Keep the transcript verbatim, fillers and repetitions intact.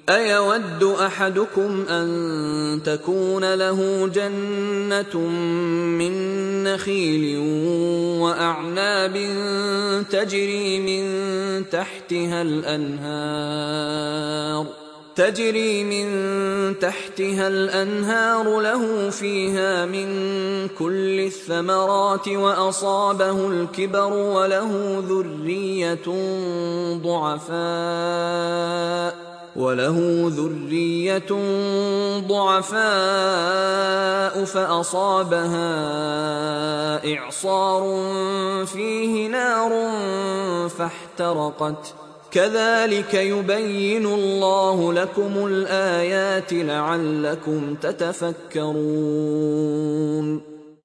أَيَوَدُّ أَحَدُكُمْ أَن تَكُونَ لَهُ جَنَّةٌ مِّن نَّخِيلٍ وَأَعْنَابٍ تَجْرِي مِن تَحْتِهَا الْأَنْهَارُ تجري من تحتها الأنهار له فيها من كل الثمرات وأصابه الكبر وله ذرية ضعفاء وله ذرية ضعفاء فأصابها إعصار فيه نار فاحترقت كذلك يبين الله لكم الآيات لعلكم تتفكرون